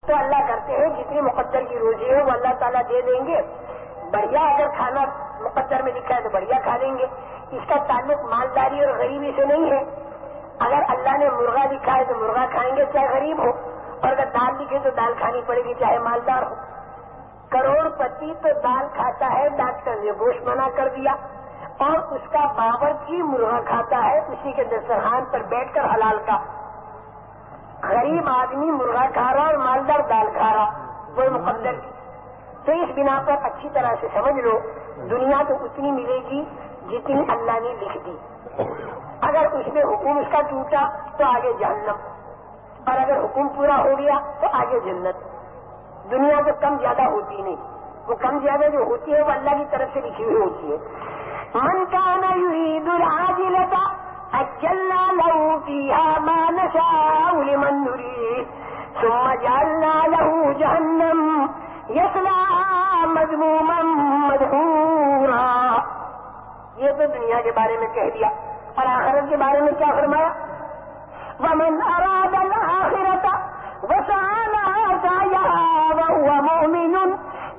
تو اللہ کرتے ہیں جتنی مقدر کی روزی ہے وہ اللہ تعالیٰ دے دیں گے. بڑھیا اگر کھانا مقدر میں لکھا ہے تو بڑھیا کھا لیں گے. اس کا تعلق مالداری اور غریبی سے نہیں ہے. اگر اللہ نے مرغا لکھا ہے تو مرغا کھائیں گے چاہے غریب ہو، اور اگر دال لکھے تو دال کھانی پڑے گی چاہے مالدار ہو. کروڑ پتی تو دال کھاتا ہے، ڈاکٹر نے گوشت منع کر دیا، اور اس کا باورچی مرغا کھاتا ہے اسی کے دسترخوان پر بیٹھ کر حلال کا. غریب آدمی مرغا کھا رہا اور مالدار دال کھا رہا، وہ مقدر کی. تو اس بنا پر اچھی طرح سے سمجھ لو دنیا تو اتنی ملے گی جتنی اللہ نے لکھ دی. اگر اس میں حکم اس کا ٹوٹا تو آگے جہنم، اور اگر حکم پورا ہو گیا تو آگے جنت. دنیا تو کم زیادہ ہوتی نہیں، وہ کم زیادہ جو ہوتی ہے وہ اللہ کی طرف سے لکھی ہوئی ہوتی ہے. من کان یرید العاجلۃ عجلنا له فیہا ما نشاء لمن نرید ثم جعلنا له جہنم یصلاها مذموما مدحورا. یہ تو دنیا کے بارے میں کہہ دیا. اور آخرت کے بارے میں کیا فرمایا؟ ومن اراد الآخرۃ وسعى لها سعيها وهو مؤمن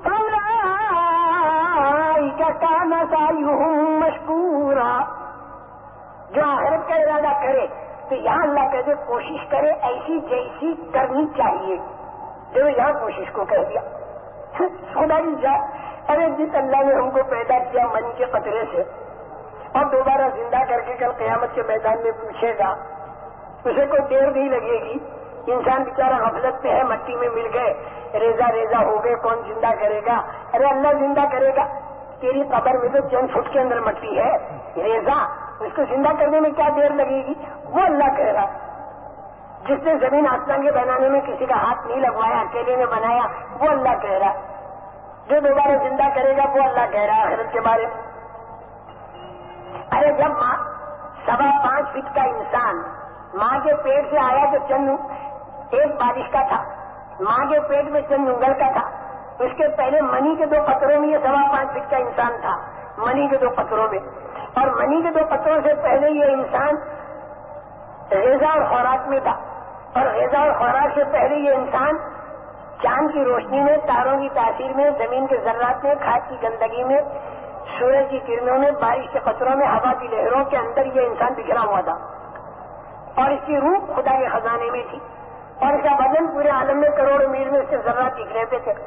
فأولئك كان سعيهم مشكورا. جو آخرت کا ارادہ کرے تو یہاں اللہ کہتے کوشش کرے ایسی جیسی کرنی چاہیے. جو یہاں کوشش کو کہہ دیا. خدا کی ذات، ارے جس اللہ نے ہم کو پیدا کیا منی کے قطرے سے اور دوبارہ زندہ کر کے کل قیامت کے میدان میں پوچھے گا، اسے کوئی دیر نہیں لگے گی. انسان بیچارہ غفلت پہ ہے، مٹی میں مل گئے، ریزہ ریزہ ہو گئے، کون زندہ کرے گا؟ ارے اللہ زندہ کرے گا. تیری قبر میں تو چند فٹ کے اندر مٹی ہے، ریزہ، اس کو زندہ کرنے میں کیا دیر لگے گی؟ وہ اللہ کہہ رہا. جس نے زمین آسمان کے بنانے میں کسی کا ہاتھ نہیں لگوایا، اکیلے نے بنایا، وہ اللہ کہہ رہا. جو دوبارہ زندہ کرے گا وہ اللہ کہہ رہا آخرت کے بارے میں. ارے جب 5.25 فٹ کا انسان ماں کے پیٹ سے آیا تو چند ایک بارش کا تھا، ماں کے پیٹ میں چند انگل کا تھا. اس کے پہلے منی کے 2 قطروں میں یہ 5.25 فٹ کا انسان تھا، منی کے 2 قطروں میں. اور منی کے 2 قطروں سے پہلے یہ انسان غذا اور خوراک میں تھا، اور غذا اور خوراک سے پہلے یہ انسان چاند کی روشنی میں، تاروں کی تاثیر میں، زمین کے ذرات میں، کھاد کی گندگی میں، سورج کی کرنوں میں، بارش کے قطروں میں، ہوا کی لہروں کے اندر یہ انسان بکھرا ہوا تھا. اور اس کی روح خدا کے خزانے میں تھی، اور اس کا بدن پورے عالم میں کروڑوں میل میں اس کے ذرات بکھرے پہ تھے.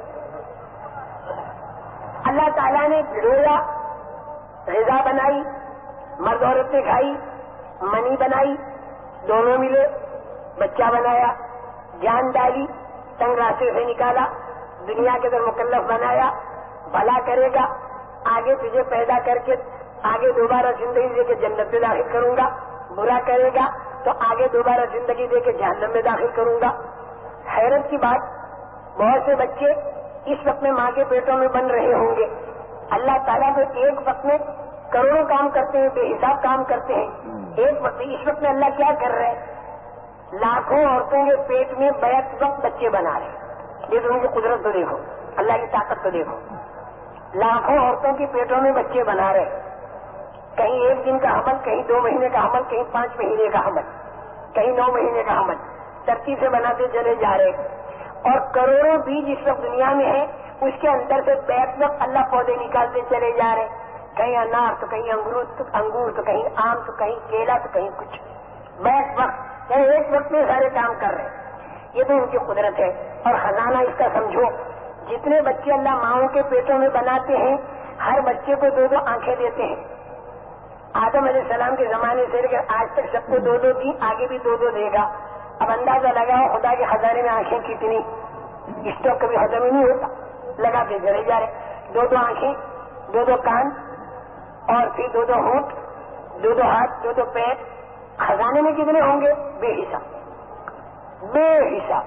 اللہ تعالیٰ نے بھڑویا، غذا بنائی، مرد عورت نے کھائی، منی بنائی، دونوں ملے، بچہ بنایا، جان ڈالی، تنگ راستے سے نکالا، دنیا کے اندر مکلف بنایا، بھلا کرے گا، آگے تجھے پیدا کر کے آگے دوبارہ زندگی دے کے جنت میں داخل کروں گا. برا کرے گا تو آگے دوبارہ زندگی دے کے جہنم میں داخل کروں گا. حیرت کی بات، بہت سے بچے اس وقت میں ماں کے پیٹوں میں بن رہے ہوں گے. اللہ تعالیٰ تو ایک وقت میں کروڑوں کام کرتے ہیں، بے حساب کام کرتے ہیں. ایک وقت اس وقت میں اللہ کیا کر رہے ہیں؟ لاکھوں عورتوں کے پیٹ میں بیک وقت بچے بنا رہے. یہ تو ان کی قدرت تو دیکھو، اللہ کی طاقت تو دیکھو. لاکھوں عورتوں کے پیٹوں میں بچے بنا رہے، کہیں 1 دن کا حمل، کہیں 2 مہینے کا حمل، کہیں 5 مہینے کا حمل، کہیں 9 مہینے کا حمل، ترتیب سے بناتے چلے جا رہے. اور کروڑوں بیج اس وقت دنیا میں ہیں، اس کے اندر سے بیک وقت اللہ پودے نکالتے چلے جا رہے. کہیں انار تو کہیں انگور تو کہیں آم تو کہیں کیلا تو کہیں کچھ. بیک وقت یعنی ایک وقت میں سارے کام کر رہے. یہ تو ان کی قدرت ہے. اور خزانہ اس کا سمجھو، جتنے بچے اللہ ماؤں کے پیٹوں میں بناتے ہیں، ہر بچے کو 2 آنکھیں دیتے ہیں. آدم علیہ السلام کے زمانے سے لے کر آج تک سب کو 2 دی، آگے بھی 2 دے گا. اب اندازہ لگاؤ خدا کے خزانے میں آنکھیں کتنی، اسٹاک کبھی ختم ہی نہیں ہوتا، لگاتے چلے جا رہے. 2 آنکھیں، 2 کان، اور پھر 2 ہونٹ، 2 ہاتھ، 2 پیر. خزانے میں کتنے ہوں گے؟ بے حساب، بے حساب.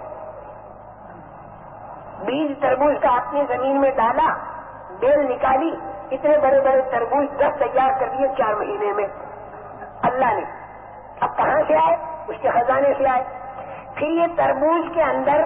بیج تربوز کا اپنی زمین میں ڈالا، بیل نکالی، اتنے بڑے بڑے تربوز 10 تیار کر دیے 4 مہینے میں اللہ نے. اب کہاں سے آئے؟ اس کے خزانے سے آئے. پھر یہ تربوز کے اندر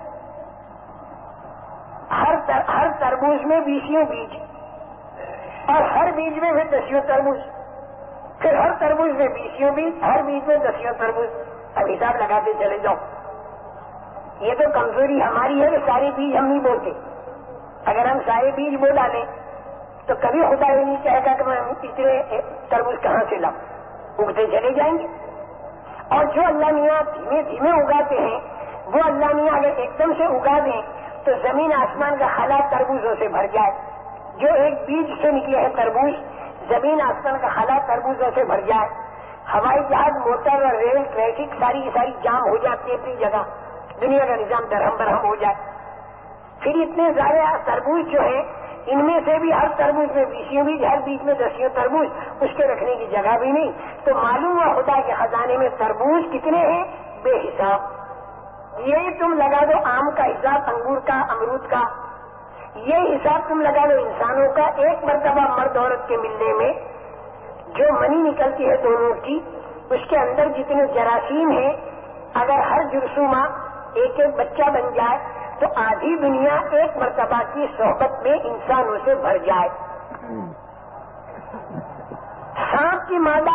ہر تربوز میں 20 بیج، اور ہر بیج میں پھر 10 تربوز، پھر ہر تربوز میں 20 بیج، ہر بیج میں 10 تربوز. اب حساب لگاتے چلے جاؤ. یہ تو کمزوری ہماری ہے کہ سارے بیج ہم نہیں بولتے. اگر ہم سارے بیج بو ڈالیں تو کبھی خدا یہ نہیں چاہے گا کہ میں اتنے تربوز کہاں سے لاؤں, اگتے چلے جائیں گے. اور جو اللہ میاں دھیمے دھیمے اگاتے ہیں وہ اللہ میاں اگر ایک دم سے اگا دیں تو زمین آسمان کا خلا تربوزوں سے بھر جائے. جو ایک بیج سے نکلے ہیں تربوز, زمین آسمان کا خلا تربوزوں سے بھر جائے. ہوائی جہاز, موٹر اور ریل, ٹریفک ساری کی ساری جام ہو جاتی ہے اپنی جگہ, دنیا کا نظام درہم برہم ہو جائے. پھر اتنے زیادہ تربوز جو ہیں ان میں سے بھی ہر تربوز میں 20 بیج, ہر بیج میں 10 تربوز, اس کے رکھنے کی جگہ بھی نہیں. تو معلوم ہوا خدا کے خزانے میں تربوز کتنے ہیں؟ بے حساب. یہی تم لگا دو آم کا حساب, انگور کا, امرود کا, یہ حساب تم لگا دو انسانوں کا. ایک مرتبہ مرد عورت کے ملنے میں جو منی نکلتی ہے دونوں کی, اس کے اندر جتنے جراثیم ہیں, اگر ہر جرثومہ ایک ایک بچہ بن جائے تو آدھی دنیا ایک مرتبہ کی صحبت میں انسانوں سے بھر جائے. سانپ کی مادہ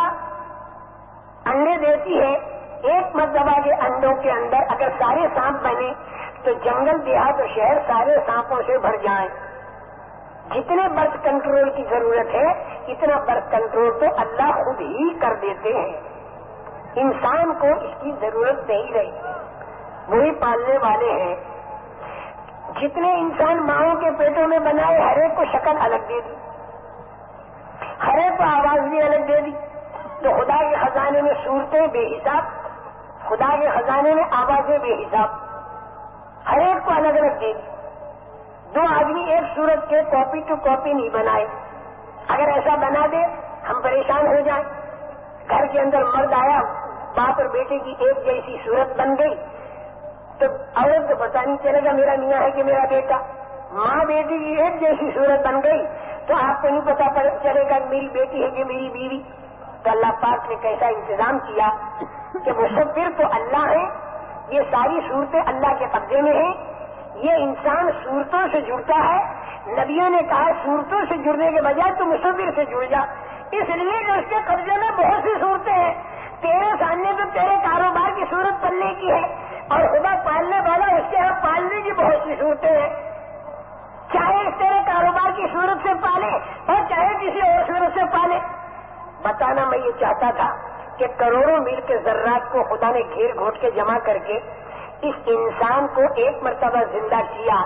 انڈے دیتی ہے, ایک مرتبہ کے انڈوں کے اندر اگر سارے سانپ بنے تو جنگل, دیہات اور شہر سارے سانپوں سے بھر جائیں. جتنے برتھ کنٹرول کی ضرورت ہے اتنا برتھ کنٹرول تو اللہ خود ہی کر دیتے ہیں. انسان کو اس کی ضرورت نہیں رہی, وہی پالنے والے ہیں. جتنے انسان ماؤں کے پیٹوں میں بنائے, ہر ایک کو شکل الگ دے دی, ہر ایک کو آواز بھی الگ دے دی. تو خدا کے خزانے میں صورتیں بے حساب, خدا کے خزانے میں آوازیں بے حساب, ہر ایک کو الگ الگ دے دی. دو آدمی ایک صورت کے کاپی ٹو کاپی نہیں بنائے. اگر ایسا بنا دے ہم پریشان ہو جائیں. گھر کے اندر مرد آیا, باپ اور بیٹے کی ایک جیسی صورت بن گئی تو عورت کو پتا نہیں چلے گا میرا میاں ہے کہ میرا بیٹا. ماں بیٹی کی ایک جیسی صورت بن گئی تو آپ کو نہیں پتا چلے گا میری بیٹی ہے کہ میری بیوی. تو اللہ پاک نے کیسا انتظام کیا کہ مصور تو اللہ ہے, یہ ساری صورتیں اللہ کے قبضے میں ہیں. یہ انسان صورتوں سے جڑتا ہے. نبیوں نے کہا صورتوں سے جڑنے کے بجائے تو مصور سے جڑ جا, اس لیے کہ اس کے قبضے میں بہت سی صورتیں ہیں. تیرے سامنے تو تیرے کاروبار کی صورت پلنے کی ہے اور خدا پالنے والا اس کے یہاں پالنے کی بہت سی صورتیں ہیں. چاہے اس تیرے کاروبار کی صورت سے پالے اور چاہے کسی اور صورت سے پالے. بتانا میں یہ چاہتا تھا کہ کروڑوں میل کے ذرات کو خدا نے گھیر گھوٹ کے جمع کر کے اس انسان کو ایک مرتبہ زندہ کیا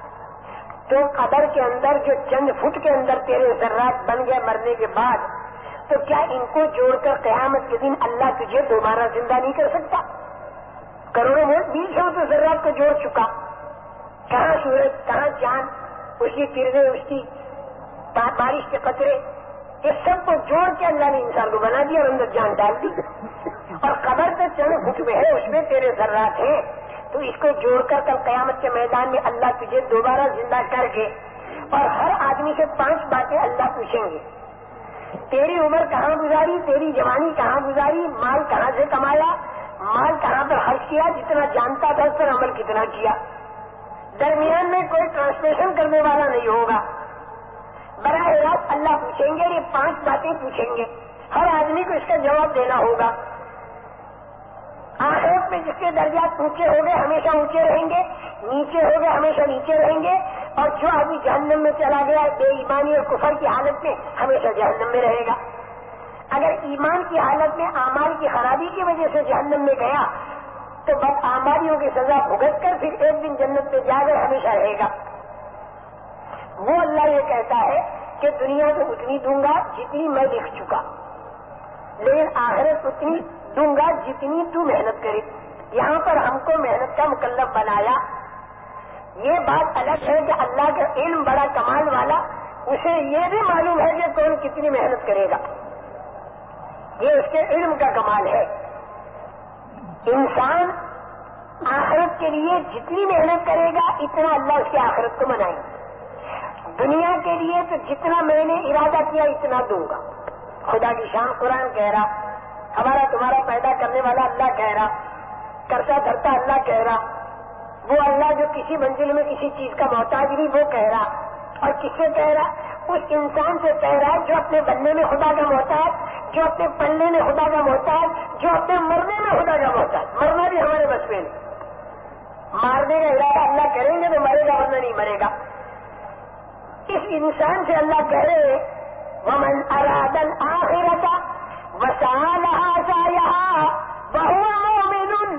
تو قبر کے اندر جو چند فٹ کے اندر تیرے ذرات بن گئے مرنے کے بعد, تو کیا ان کو جوڑ کر قیامت کے دن اللہ تجھے دوبارہ زندہ نہیں کر سکتا؟ کروڑوں میل سے تو ذرات کو جوڑ چکا. کہاں سورج, کہاں چاند, اس کی کرنیں, اس کی بارش کے قطرے, یہ سب کو جوڑ کے اللہ نے انسان کو بنا دیا اور اندر جان ڈال دی. اور قبر تو چند فٹ میں ہے, اس میں تیرے ذرات ہیں. تو اس کو جوڑ کر کل قیامت کے میدان میں اللہ تجھے دوبارہ زندہ کر کے اور ہر آدمی سے 5 باتیں اللہ پوچھیں گے. تیری عمر کہاں گزاری, تیری جوانی کہاں گزاری, مال کہاں سے کمایا, مال کہاں پر خرچ کیا, جتنا جانتا تھا اس پر عمل کتنا کیا. درمیان میں کوئی ٹرانسلیشن کرنے والا نہیں ہوگا. براہ راست اللہ پوچھیں گے, یہ 5 باتیں پوچھیں گے, ہر آدمی کو اس کا جواب دینا ہوگا. آخرت میں جس کے درجات اونچے ہو گئے ہمیشہ اونچے رہیں گے, نیچے ہو گئے ہمیشہ نیچے رہیں گے, اور جو آدمی جہنم میں چلا گیا بے ایمانی اور کفر کی حالت میں ہمیشہ جہنم میں رہے گا. اگر ایمان کی حالت میں اعمال کی خرابی کی وجہ سے جہنم میں گیا تو بد اعمالیوں کی سزا بھگت کر پھر ایک دن جنت میں جا کر ہمیشہ رہے گا. وہ اللہ یہ کہتا ہے کہ دنیا کو اتنی دوں گا جتنی میں لکھ چکا, لیکن آخرت اتنی دوں گا جتنی تو محنت کرے. یہاں پر ہم کو محنت کا مکلف بنایا. یہ بات الگ ہے کہ اللہ کا علم بڑا کمال والا, اسے یہ بھی معلوم ہے کہ کون کتنی محنت کرے گا. یہ اس کے علم کا کمال ہے. انسان آخرت کے لیے جتنی محنت کرے گا اتنا اللہ اس کی آخرت کو منائے گا. دنیا کے لیے تو جتنا میں نے ارادہ کیا اتنا دوں گا. خدا کی شان قرآن کہہ رہا, ہمارا تمہارا پیدا کرنے والا اللہ کہہ رہا, کرتا دھرتا اللہ کہہ رہا, وہ اللہ جو کسی منزل میں کسی چیز کا محتاج نہیں وہ کہہ رہا. اور کس سے کہہ رہا؟ اس انسان سے کہہ رہا جو اپنے بننے میں خدا کا محتاج, جو اپنے پلنے میں خدا کا محتاج, جو اپنے مرنے میں خدا کا محتاج. مرنا بھی ہمارے بس میں نہیں, مارنے کا ارادہ اللہ کریں گے تو مرے گا، ورنہ نہیں مرے گا۔ اس انسان سے اللہ کہہ رہے ہیں وَمَنْ أَرَادَ الْآخِرَةَ وَسَعَىٰ لَهَا سَعْيَهَا وَهُوَ مُؤْمِنٌ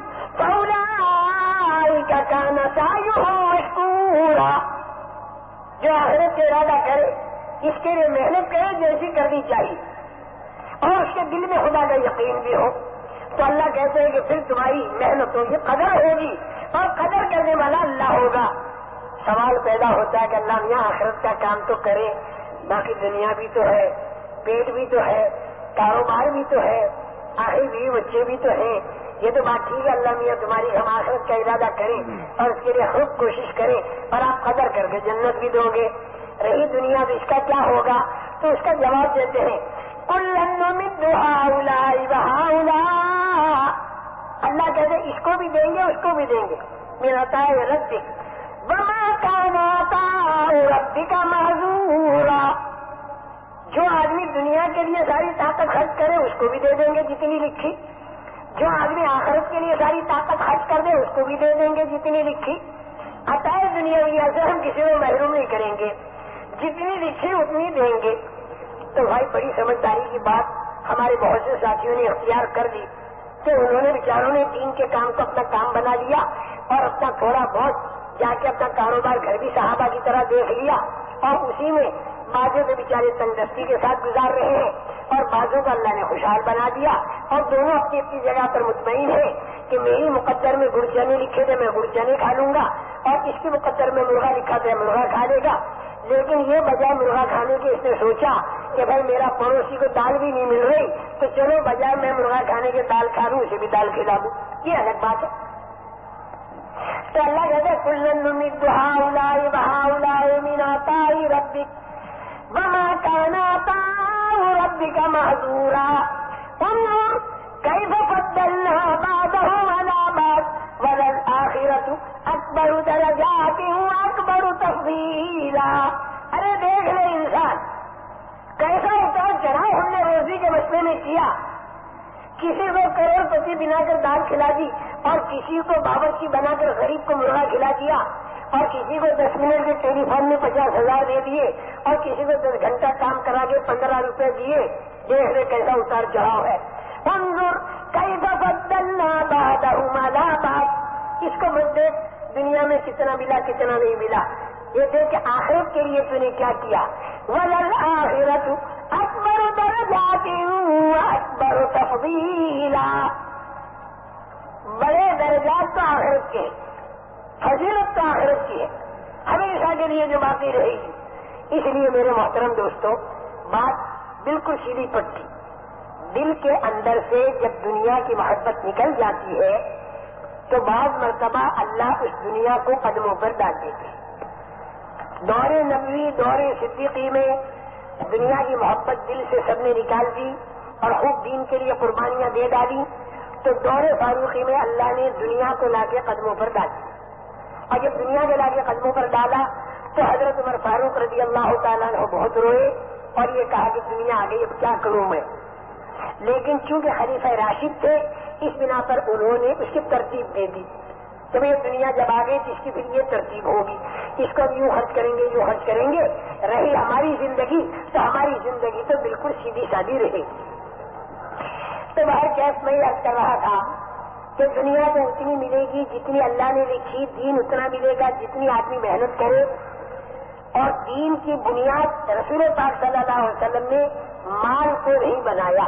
فَأُولَٰئِكَ كَانَ سَعْيُهُم مَّشْكُورًا۔ جو آخرت کا ارادہ کرے اس کے لیے محنت کرے جیسی کرنی چاہیے، اور اس کے دل میں خدا کا یقین بھی ہو، تو اللہ کہتے ہیں کہ پھر تمہاری محنتوں کی قدر ہوگی، اور قدر کرنے والا اللہ ہوگا۔ سوال پیدا ہوتا ہے کہ اللہ میاں آخرت کا کام تو کرے، باقی دنیا بھی تو ہے، پیٹ بھی تو ہے، کاروبار بھی تو ہے، آخری بیوی بچے بھی تو ہیں، یہ تو بات ٹھیک ہے اللہ میاں تمہاری، ہم آخرت کا ارادہ کریں اور اس کے لیے خوب کوشش کریں، اور آپ قدر کر کے جنت بھی دو گے، رہی دنیا تو اس کا کیا ہوگا؟ تو اس کا جواب دیتے ہیں كُلًّا نُمِدُّ هَٰؤُلَاءِ وَهَٰؤُلَاءِ، اللہ کہتے ہیں اس کو بھی دیں گے اس کو بھی دیں گے، مِنْ عَطَاءِ رَبِّكَ وَمَا كَانَ عَطَاءُ رَبِّكَ مَحْظُورًا۔ جو آدمی دنیا کے لیے ساری طاقت خرچ کرے اس کو بھی دے دیں گے جتنی لکھی، جو آدمی آخرت کے لیے ساری طاقت خرچ کر دے اس کو بھی دے دیں گے جتنی لکھی۔ عطائے دنیاویہ سے ہم کسی کو محروم نہیں کریں گے، جتنی لکھی اتنی دیں گے۔ تو بھائی بڑی سمجھداری کی بات ہمارے بہت سے ساتھیوں نے اختیار کر لی کہ انہوں نے بیچاروں نے دین کے کام کو اپنا کام بنا لیا، اور اپنا تھوڑا بہت جا کے اپنا کاروبار گھر بھی صحابہ کی طرح دیکھ لیا، اور اسی میں بعضوں کے بیچارے تندرستی کے ساتھ گزار رہے ہیں، اور بعضوں کو اللہ نے خوشحال بنا دیا، اور دونوں اپنی اپنی جگہ پر مطمئن ہیں کہ میری مقدر میں گڑ چنے لکھے تھے میں گڑ چنے کھا لوں گا، اور اس کی مقدر میں مرغا لکھا تھا مرغا کھا لے گا۔ لیکن یہ بجائے مرغا کھانے کے اس نے سوچا کہ بھائی میرا پڑوسی کو دال بھی نہیں مل رہی، تو چلو بجائے میں مرغا کھانے کے دال کھا لوں اسے بھی دال کھلا دوں، یہ الگ بات ہے۔ تو اللہ کہتے ہیں كُلًّا نُمِدُّ هَٰؤُلَاءِ وَهَٰؤُلَاءِ مِنْ عَطَاءِ رَبِّكَ وَمَا كَانَ عَطَاءُ رَبِّكَ مَحْظُورًا انظُرْ كَيْفَ فَضَّلْنَا بَعْضَهُمْ عَلَىٰ بَعْضٍ وَلَلْآخِرَةُ أَكْبَرُ دَرَجَاتٍ وَأَكْبَرُ تَفْضِيلًا۔ ارے دیکھ لے انسان کیسا اتار چڑھاؤ ہم نے روزی کے مسئلے میں کیا، کسی کو کروڑ پتی بنا کر دال کھلا دی، اور کسی کو باورچی بنا کر غریب کو مرغا کھلا دیا، اور کسی کو 10 منٹ کے ٹیلی فون میں 50,000 دے دیے، اور کسی کو 10 گھنٹہ کام کرا کے 15 روپے دیے۔ دیکھ لے کیسا اتار چڑھاؤ ہے۔ انظر کیف فضلنا بعضهم علی بعض، اس کو مت دیکھ دنیا میں کتنا ملا کتنا نہیں ملا، یہ دیکھ کہ آخرت کے لیے تو نے کیا کیا۔ وَلَلْآخِرَةُ أَكْبَرُ دَرَجَاتٍ وَأَكْبَرُ تَفْضِيلًا، بڑے درجات تو آخرت کے، فضیلت تو آخرت کی ہے، ہمیشہ کے لیے جو باقی رہے گی۔ اس لیے میرے محترم دوستو بات بالکل سیدھی پٹی، دل کے اندر سے جب دنیا کی محبت نکل جاتی ہے تو بعض مرتبہ اللہ اس دنیا کو قدموں پر ڈال دیتے ہیں۔ دور نبوی دور صدیقی میں دنیا کی محبت دل سے سب نے نکال دی اور خوب دین کے لیے قربانیاں دے ڈالی، تو دور فاروقی میں اللہ نے دنیا کو لا کے قدموں پر ڈال دیا، اور جب دنیا کو لا کے قدموں پر ڈالا تو حضرت عمر فاروق رضی اللہ تعالیٰ عنہ بہت روئے اور یہ کہا کہ دنیا آ گئی اب کیا کروں میں، لیکن چونکہ خلیفہ راشد تھے اس بنا پر انہوں نے اس کی ترتیب دے دی کہ بھئی دنیا جب آ گئی تو اس کی پھر یہ ترتیب ہوگی، اس کو یوں خرچ کریں گے یوں خرچ کریں گے، رہی ہماری زندگی تو ہماری زندگی تو بالکل سیدھی سادھی رہے گی۔ تو باہر کیس میں عرض کر رہا تھا کہ دنیا تو اتنی ملے گی جتنی اللہ نے لکھی، دین اتنا ملے گا جتنی آدمی محنت کرے، اور دین کی بنیاد رسول پاک صلی اللہ علیہ وسلم نے مال کو نہیں بنایا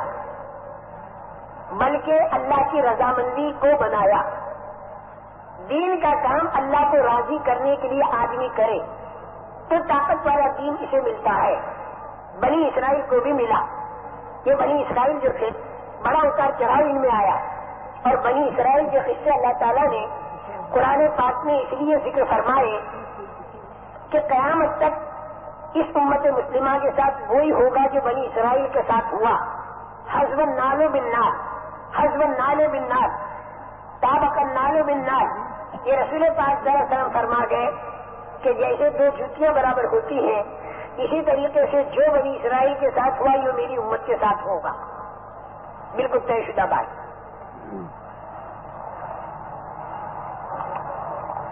بلکہ اللہ کی رضامندی کو بنایا۔ دین کا کام اللہ کو راضی کرنے کے لیے آدمی کرے تو طاقت والا دین اسے ملتا ہے۔ بنی اسرائیل کو بھی ملا، یہ بنی اسرائیل جو تھے بڑا اتار چڑھاؤ ان میں آیا، اور بنی اسرائیل کے قصے اللہ تعالیٰ نے قرآن پاک میں اس لیے ذکر فرمائے کہ قیامت تک اس امت مسلمہ کے ساتھ وہی ہوگا جو بنی اسرائیل کے ساتھ ہوا، حزب النال بالنار، حزب النال بالنار، طابق النال بالنار۔ یہ رسول پاک صلی اللہ علیہ وسلم فرما گئے کہ جیسے دو جوتیاں برابر ہوتی ہیں اسی طریقے سے جو بنی اسرائیل کے ساتھ ہوا یہ میری امت کے ساتھ ہوگا، بالکل طے شدہ بات۔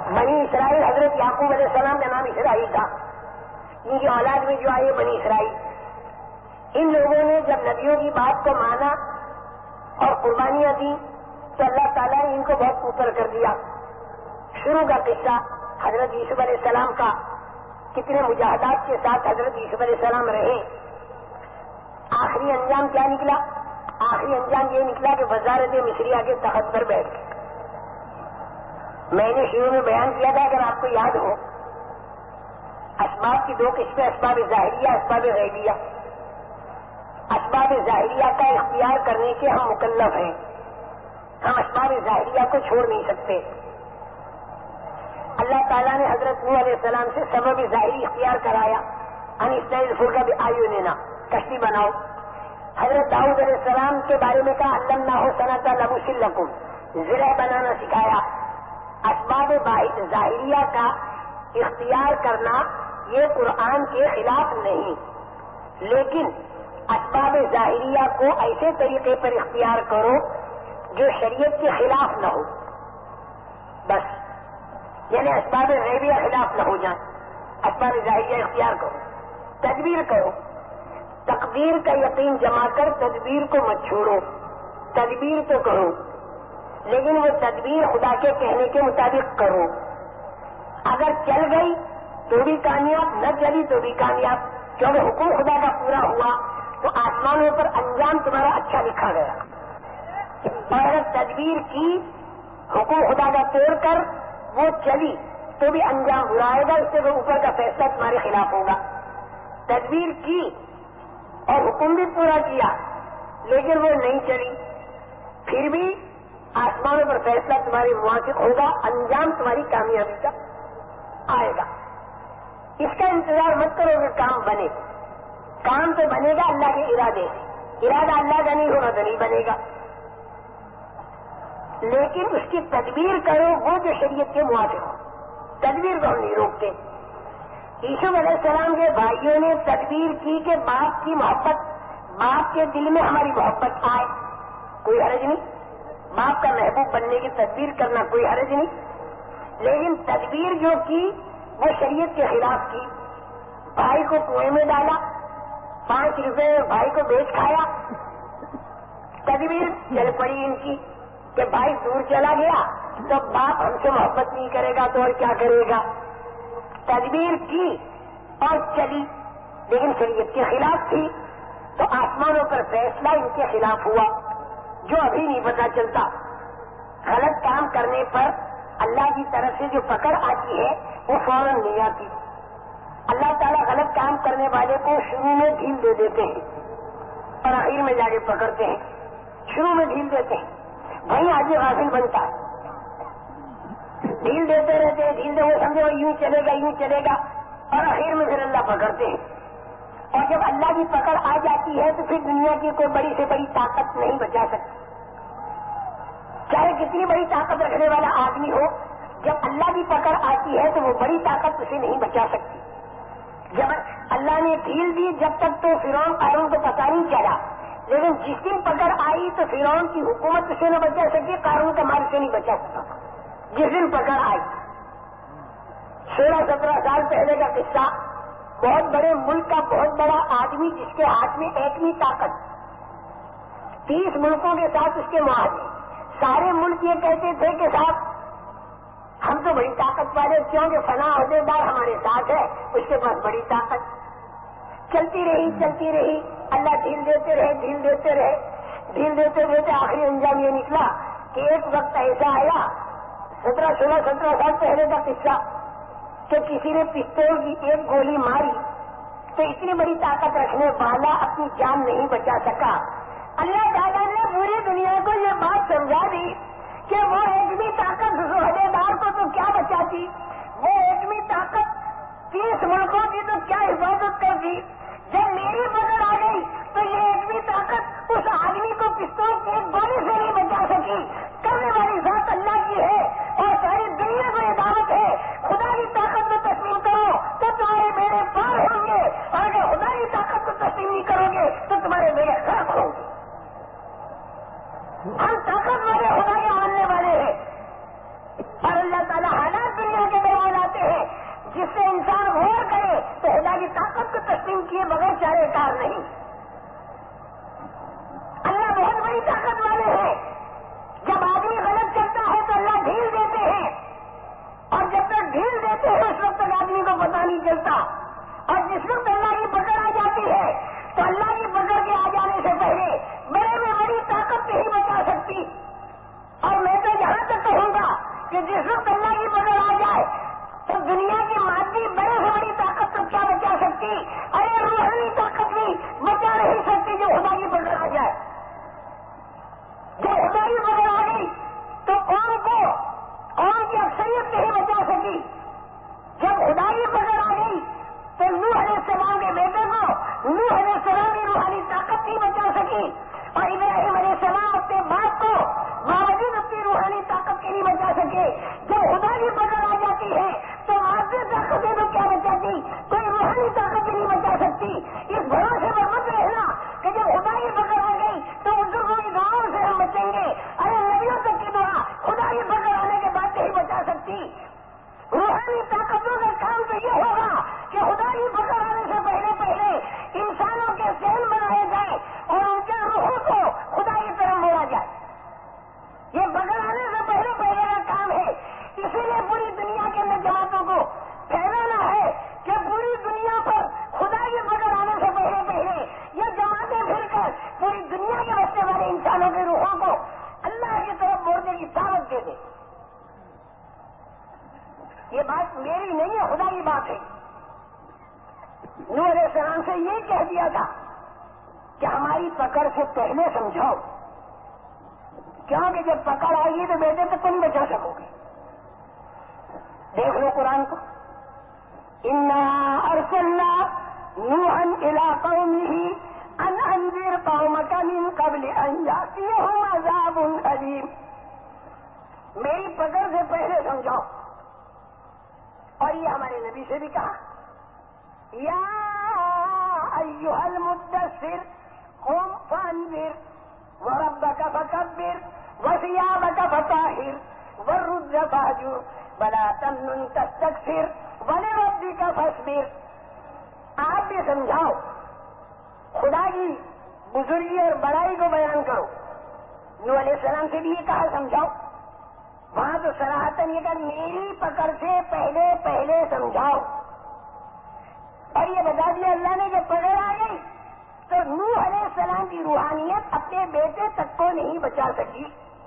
بنی اسرائیل حضرت یعقوب علیہ السلام کا نام اسرائیل تھا، ان کی اولاد میں جو آئی بنی اسرائیل. ان لوگوں نے جب نبیوں کی بات کو مانا اور قربانیاں دی تو اللہ تعالیٰ نے ان کو بہت اوپر کر دیا. شروع کا قصہ حضرت یوسف علیہ السلام کا، کتنے مجاہدات کے ساتھ حضرت یوسف علیہ السلام رہے. آخری انجام کیا نکلا؟ آخری انجام یہ نکلا کہ وزارت مصریہ کے تخت پر بیٹھ گئے. میں نے شروع میں بیان کیا تھا، اگر آپ کو یاد ہو، اسباب کی دو قسمیں، اسباب ظاہریہ، اسباب غیبیہ. اسباب ظاہریہ کا اختیار کرنے کے ہم مکلف ہیں، ہم اسباب ظاہریہ کو چھوڑ نہیں سکتے. اللہ تعالیٰ نے حضرت نوح علیہ السلام سے سبب ظاہری اختیار کرایا، انسنائل الفلک بأعیننا، کشتی بناؤ. حضرت داؤد علیہ السلام کے بارے میں کہا علمناہ صنعۃ لبوس لکم، زرہ بنانا سکھایا. اسباب ظاہریہ کا اختیار کرنا یہ قرآن کے خلاف نہیں، لیکن اسباب ظاہریہ کو ایسے طریقے پر اختیار کرو جو شریعت کے خلاف نہ ہو. بس یعنی اسباب غیبیہ خلاف نہ ہو جائیں، اسباب ظاہریہ اختیار کرو، تدبیر کرو. تقدیر کا یقین جما کر تدبیر کو مت چھوڑو، تدبیر تو کرو، لیکن وہ تدبیر خدا کے کہنے کے مطابق کرو. اگر چل گئی تو بھی کامیاب، نہ چلی تو بھی کامیاب، کیونکہ حکم خدا کا پورا ہوا تو آسمانوں پر انجام تمہارا اچھا لکھا گیا. اور اگر تدبیر کی حکم خدا کا توڑ کر وہ چلی تو بھی انجام برا آئے گا، اس سے وہ اوپر کا فیصلہ تمہارے خلاف ہوگا. تدبیر کی اور حکم بھی پورا کیا لیکن وہ نہیں چلی، پھر بھی آسمانوں پر فیصلہ تمہارے موافق ہوگا، انجام تمہاری کامیابی کا آئے گا. اس کا انتظار مت کرو کہ کام بنے، کام تو بنے گا اللہ کے ارادے سے، ارادہ اللہ کا نہیں ہوگا تو نہیں بنے گا. لیکن اس کی تدبیر کرو وہ جو شریعت کے موافق ہو. تدبیر کو ہم نہیں روکتے. یوسف علیہ السلام کے بھائیوں نے تدبیر کی کہ باپ کی محبت، باپ کے دل میں ہماری محبت آئے، کوئی حرج نہیں. باپ کا محبوب بننے کی تدبیر کرنا کوئی حرج نہیں، لیکن تدبیر جو کی وہ شریعت کے خلاف کی. بھائی کو کنویں میں ڈالا، 5 روپے بھائی کو بیچ کھایا. تدبیر چل پڑی ان کی کہ بھائی دور چلا گیا تو باپ ہم سے محبت نہیں کرے گا تو اور کیا کرے گا. تدبیر کی اور چلی لیکن شریعت کے خلاف تھی تو آسمانوں پر فیصلہ ان کے خلاف ہوا، جو ابھی نہیں پتا چلتا. غلط کام کرنے پر اللہ کی طرف سے جو پکڑ آتی ہے وہ فوراً نہیں آتی. اللہ تعالیٰ غلط کام کرنے والے کو شروع میں ڈھیل دے دیتے ہیں اور آخر میں جا کے پکڑتے ہیں. شروع میں ڈھیل دیتے ہیں، وہیں آدمی غافل بنتا ہے. ڈھیل دیتے رہتے ہیں، ڈھیل دے وہ سمجھے وہ یوں چلے گا یوں چلے گا، اور آخر میں پھر اللہ پکڑتے ہیں. اور جب اللہ کی پکڑ آ جاتی ہے تو پھر دنیا کی کوئی بڑی سے بڑی طاقت نہیں بچا سکتی، چاہے کتنی بڑی طاقت رکھنے والا آدمی ہو. جب اللہ کی پکڑ آتی ہے تو وہ بڑی طاقت اسے نہیں بچا سکتی. جب اللہ نے ڈھیل دی جب تک تو فرعون قارون کو پتہ نہیں چلا، لیکن جس دن پکڑ آئی تو فرعون کی حکومت اسے نہ بچا سکی، قارون کا مال سے نہیں بچا سکا. جس دن پکڑ آئی 16-17 سال پہلے کا قصہ. بہت بڑے ملک کا بہت بڑا آدمی جس کے ہاتھ میں ایٹمی طاقت، 30 ملکوں کے ساتھ اس کے معاہدے. سارے ملک یہ کہتے تھے کہ صاحب ہم تو بڑی طاقت والے، کیونکہ فلاں عہدیدار ہمارے ساتھ ہے، اس کے پاس بڑی طاقت. چلتی رہی، اللہ ڈھیل دیتے رہے، ڈھیل دیتے رہتے آخری انجام یہ نکلا کہ ایک وقت ایسا آیا 17 سال پہلے کا قصہ کہ کسی نے پستول کی ایک گولی ماری تو اتنی بڑی طاقت رکھنے والا اپنی جان نہیں بچا سکا. اللہ تعالیٰ نے پوری دنیا کو یہ بات سمجھا دی کہ وہ ایٹمی طاقت عہدیدار کو تو کیا بچاتی، وہ ایٹمی طاقت 30 ملکوں کی تو کیا حفاظت کرتی. جب میری پکڑ آ گئی تو یہ ایٹمی طاقت اس آدمی کو پستول کی ایک گولی سے نہیں بچا سکی. کرنے والی ذات اللہ کی ہے اور ساری دنیا کو یہ دعوت ہے خدا کی طاقت میں تسلیم کرو تو تمہارے بیڑے پار ہوں گے، اور اگر خدا کی طاقت کو تسلیم نہیں کرو گے تو تمہارے بیڑے خراب ہوں گے. ہم طاقت والے خدا کے ماننے والے ہیں اور اللہ تعالیٰ حالات دنیا کیے بغیر چارے کار نہیں. اللہ بہت بڑی طاقت والے ہیں. جب آدمی غلط کرتا ہے تو اللہ ڈھیل دیتے ہیں, اور جب تک ڈھیل دیتے ہیں اس وقت تک آدمی کو پتہ نہیں چلتا, اور جس وقت اللہ کی پکڑ آ جاتی ہے تو اللہ کی پکڑ کے آ جانے سے پہلے بڑے میں بڑی طاقت نہیں بچا سکتی. اور میں تو یہاں تک کہوں گا کہ جس وقت اللہ کی پکڑ آ جائے تو دنیا کی مادی بڑے سے بڑی طاقت تو کیا بچا سکتی, ارے روحانی طاقت بھی بچا نہیں سکتی جو خدا کی پکڑ آ جائے. جب خدا کی پکڑ آ گئی تو قوم کی اکثریت نہیں بچا سکی. جب خدا کی پکڑ آ گئی تو نوح علیہ السلام کے بیٹے کو نوح علیہ السلام کی روحانی طاقت نہیں بچا سکی, اور ابراہیم علیہ السلام اپنے باپ کو باوجود اپنی روحانی طاقت کے نہیں بچا سکے. جب خدا کی پکڑ آ جاتی ہے تو مادی طاقتیں تو کیا بچاتی, کوئی روحانی طاقت نہیں بچا سکتی. اس بھروسے پر مت رہنا کہ جب خدا کی پکڑ آ گئی تو بزرگوں کی دعاؤں سے ہم بچیں گے. ارے نبیوں تک کی دعا خدا کی پکڑ آنے کے بعد نہیں بچا سکتی. روحانی طاقتوں کا کام تو یہ ہوگا کہ خدا کی پکڑ آنے سے پہلے انسانوں کے ذہن بنائے جائیں اور ان کے روحوں کو خدا کی طرف موڑا جائے. یہ پکڑ آنے سے پہلے کا کام ہے. اسی لیے پوری دنیا کے اندر جماعتوں کو پھیلانا ہے کہ پوری دنیا پر خدا کی پکڑ آنے سے پہلے یہ جماعتیں پھر کر پوری دنیا کے بسنے والے انسانوں کے روحوں کو اللہ کی طرف موڑنے کی دعوت دے دیں. یہ بات میری نہیں ہے, خدا کی بات ہے. نوح علیہ السلام سے یہ کہہ دیا تھا کہ ہماری پکڑ سے پہلے سمجھاؤ, کیونکہ جب پکڑ آئے گی تو بیٹے تک تو نہیں بچا سکو گے. دیکھ لو قرآن کو, انا ارسلنا نوحا الی قومه ان انذر قومک من قبل ان یاتیہم عذاب الیم. میری پکڑ سے پہلے سمجھاؤ. اور یہ ہمارے نبی سے بھی کہا, یا ایھا المدثر قم فانذر وربک فکبر وثیابک فطہر والرجز فاہجر ولا تمنن تستکثر ولربک فاصبر. آپ بھی سمجھاؤ, خدا کی بزرگی اور بڑائی کو بیان کرو. نوح علیہ السلام سے بھی یہ کہا سمجھاؤ. وہاں تو صراحتاً یہ کہ میری پکڑ سے پہلے سمجھاؤ. اور یہ بتا دیا اللہ نے جب پکڑ آ گئی تو نوح علیہ السلام کی روحانیت اپنے بیٹے تک کو نہیں بچا سکی.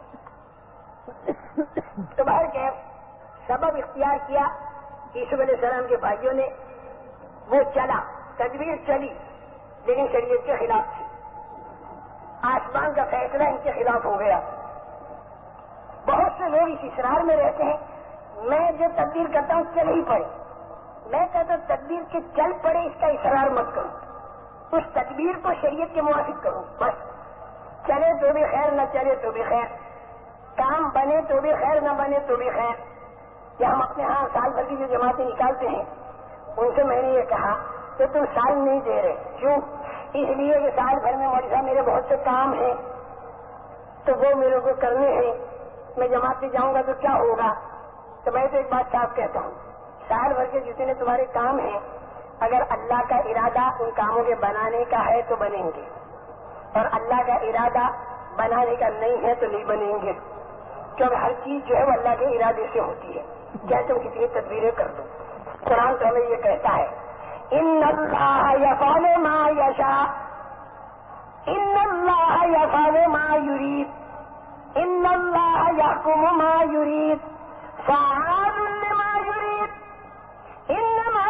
تو باہر کے سبب اختیار کیا یوسف علیہ السلام کے بھائیوں نے, وہ چلا, تدبیر چلی, لیکن شریعت کے خلاف تھی. آسمان کا فیصلہ ان کے خلاف ہو گیا. بہت سے لوگ اس اصرار میں رہتے ہیں, میں جو تدبیر کرتا ہوں چل ہی پڑے. میں کہتا ہوں تدبیر کے چل پڑے اس کا اصرار مت کرو, اس تدبیر کو شریعت کے موافق کرو. بس چلے تو بھی خیر, نہ چلے تو بھی خیر, کام بنے تو بھی خیر, نہ بنے تو بھی خیر. یا ہم اپنے ہاں سال بھر کی جو جماعتیں نکالتے ہیں ان سے میں نے یہ کہا کہ تم سال نہیں دے رہے. کیوں؟ اس لیے کہ سال بھر میں مولوی صاحب میرے بہت سے کام ہیں تو وہ میرے کو کرنے ہیں. میں جماعت میں جاؤں گا تو کیا ہوگا؟ تو میں تو ایک بات صاف کہتا ہوں, سال بھر کے جتنے تمہارے کام ہیں اگر اللہ کا ارادہ ان کاموں کے بنانے کا ہے تو بنیں گے, اور اللہ کا ارادہ بنانے کا نہیں ہے تو نہیں بنیں گے. کیونکہ ہر چیز جو ہے وہ اللہ کے ارادے سے ہوتی ہے, چاہے تم کتنی تدبیریں کر دو. قرآن تو ہمیں یہ کہتا ہے, ان اللہ یفعل ما یشاء, ان اللہ یفعل ما یرید, ان اللہ یحکم ما یرید, فعال لما یرید, انما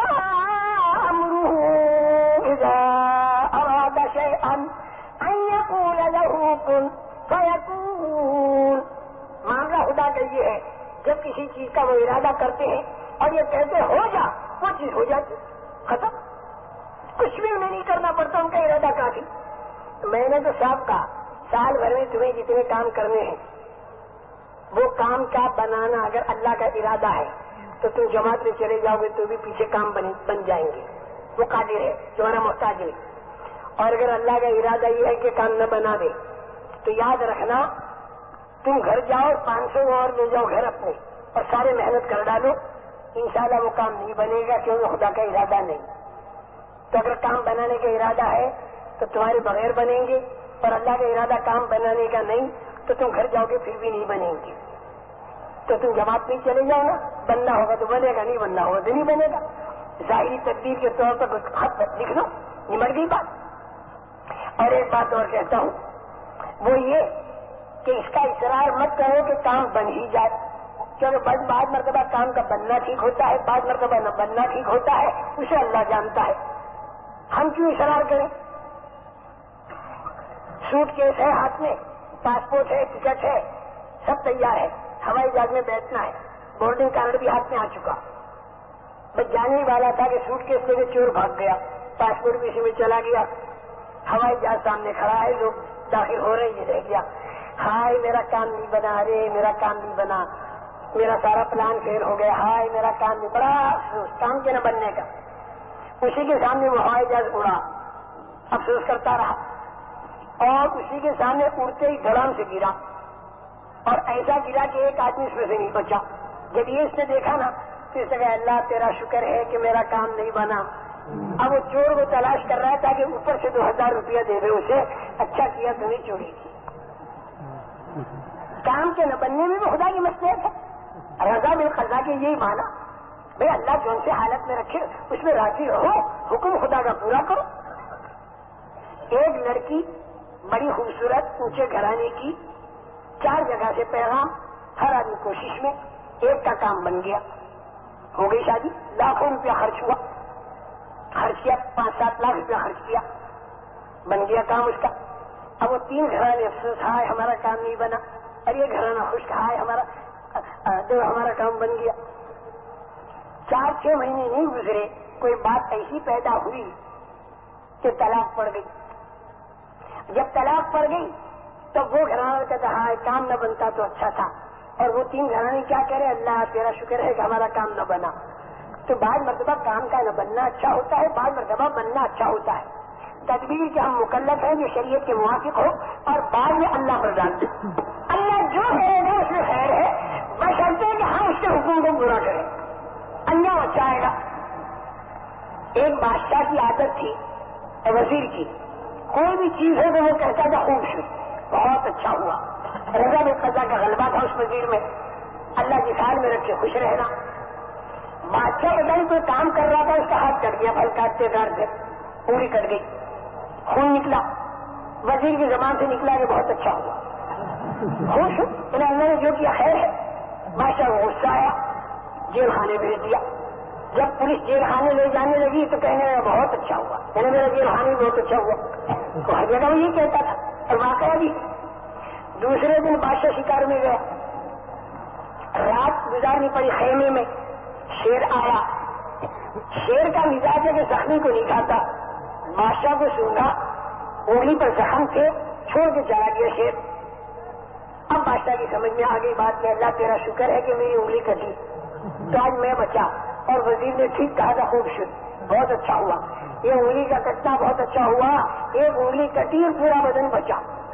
امره اذا اراد شیئا ان یقول له کن فیکون. معاملہ خدا کا یہ ہے, جب کسی چیز کا وہ ارادہ کرتے ہیں اور یہ کہتے ہو جا, وہ چیز ہو جاتی, ختم. کچھ بھی نہیں کرنا پڑتا, ان کا ارادہ کافی. میں نے تو صاحب کہا سال بھر میں تمہیں جتنے کام کرنے ہیں وہ کام کا بنانا اگر اللہ کا ارادہ ہے تو تم جماعت میں چلے جاؤ گے تو بھی پیچھے کام بن جائیں گے. وہ قادر ہے, تمہارا محتاج ہے. اور اگر اللہ کا ارادہ یہ ہے کہ کام نہ بنا دے تو یاد رکھنا, تم گھر جاؤ 500 اور لے جاؤ گھر اپنے اور سارے محنت کر ڈالو, انشاءاللہ وہ کام نہیں بنے گا, کیونکہ خدا کا ارادہ نہیں. تو اگر کام بنانے کا ارادہ ہے تو تمہارے بغیر بنیں گے، اور اللہ کا ارادہ کام بنانے کا نہیں تو تم گھر جاؤ گے پھر بھی نہیں بنیں گے، تو تم جماعت میں چلے جاؤ نا، بننا ہوگا تو بنے گا، نہیں بننا ہوگا تو نہیں بنے گا. ظاہری تدبیر کے طور پر خط لکھ لو، نمٹ گئی بات. اور ایک بات اور کہتا ہوں، وہ یہ کہ اس کا اصرار مت کرو کہ کام بن ہی جائے، کیونکہ بعض مرتبہ کام کا بننا ٹھیک ہوتا ہے، بعض مرتبہ نہ بننا ٹھیک ہوتا ہے، اسے اللہ جانتا ہے. ہم کیوں اصرار کریں؟ سوٹ کیس ہے ہاتھ میں، پاسپورٹ ہے، ٹکٹ ہے، سب تیار ہے، ہوائی جہاز میں بیٹھنا ہے، بورڈنگ کارڈ بھی ہاتھ میں آ چکا، بس جانے ہی والا تھا کہ سوٹ کیس لے کے چور بھاگ گیا، پاسپورٹ بھی اسی میں چلا گیا، ہوائی جہاز سامنے کھڑا ہے، لوگ داخل ہو رہے ہیں، یہ رہ گیا. ہائے میرا کام نہیں بنا، ارے میرا کام نہیں بنا، میرا سارا پلان فیل ہو گیا، ہائے میرا کام نہیں، بڑا افسوس کام کے نہ بننے کا. اسی کے سامنے وہ ہوائی جہاز اڑا، افسوس کرتا رہا، اور اسی کے سامنے اڑتے ہی دھڑام سے گرا، اور ایسا گرا کہ ایک آدمی اس میں سے نہیں بچا. جب یہ اس نے دیکھا نا تو اس نے کہا اللہ تیرا شکر ہے کہ میرا کام نہیں بنا. اب وہ چور کو تلاش کر رہا تھا کہ اوپر سے 2000 روپیہ دے دے اسے، اچھا کیا تو نہیں چوری کی. کام کے نہ بننے میں بھی خدا کی مصلحت ہے. رضا بالقضا کے یہی مانا، بھائی اللہ جون سے حالت میں رکھے اس میں راضی رہو، حکم خدا کا پورا کرو. ایک لڑکی بڑی خوبصورت اونچے گھرانے کی، 4 جگہ سے پیغام، ہر آدمی کوشش میں، ایک کا کام بن گیا، ہو گئی شادی، لاکھوں روپیہ خرچ ہوا، خرچ کیا، 5-7 لاکھ روپیہ خرچ کیا، بن گیا کام اس کا. اب وہ 3 گھرانے افسوس، ہائے ہمارا کام نہیں بنا، اور یہ گھرانہ خوش، ہائے ہمارا کام بن گیا. 4-6 مہینے نہیں گزرے، کوئی بات ایسی پیدا ہوئی کہ طلاق پڑ گئی. جب طلاق پڑ گئی تو وہ گھرانہ کہتا ہائے کام نہ بنتا تو اچھا تھا، اور وہ 3 گھرانے کیا کہہ رہے اللہ تیرا شکر ہے کہ ہمارا کام نہ بنا. تو بعض مرتبہ کام کا نہ بننا اچھا ہوتا ہے، بعض مرتبہ بننا اچھا ہوتا ہے. تدبیر کے ہم مکلف ہیں جو شریعت کے موافق ہو، اور بعد میں اللہ پر ڈالتے. اللہ جو کرے گا اس میں خیر ہے، بشرطے کہ ہم اس کے حکم کو پورا کریں، انجام اچھا آئے گا. ایک بادشاہ کی عادت تھی، وزیر کی، کوئی بھی چیز ہے تو وہ کہتا تھا خوب شد، بہت اچھا ہوا. رضا بالقضا کا غلبہ تھا اس وزیر میں، اللہ کی خیال میں رکھے خوش رہنا. بادشاہ بتائیں کوئی کام کر رہا تھا، اس کا ہاتھ کٹ گیا، پھل کاٹتے کاٹتے پوری کٹ گئی، خون نکلا، وزیر کی زبان سے نکلا کہ بہت اچھا ہوا، خوش ہوں اللہ نے جو کیا خیر ہے. بادشاہ کو غصہ آیا، جیل خانے بھیج دیا. جب پولیس جیل خانے لے جانے لگی تو کہنے لگا بہت اچھا ہوا، میرا جیل خانے بہت اچھا ہوا. تو ہر جگہ وہ یہ کہتا تھا، اور واقعہ بھی. دوسرے دن بادشاہ شکار میں گیا، رات گزارنی پڑی خیمے میں. شیر آیا، شیر کا مزاج ہے کہ زخمی کو نہیں کھاتا. بادشاہ کو سونگا، انگلی پر زخم تھے، چھوڑ کے چلا گیا شیر. اب بادشاہ کی سمجھ میں آ گئی بات کہ اللہ تیرا شکر ہے کہ میری انگلی کٹی تو آج میں بچا. اور وزیر نے ٹھیک کہا تھا، خوب شد، بہت اچھا ہوا، یہ انگلی کا کٹنا بہت اچھا ہوا، ایک انگلی کٹی اور پورا بدن بچا.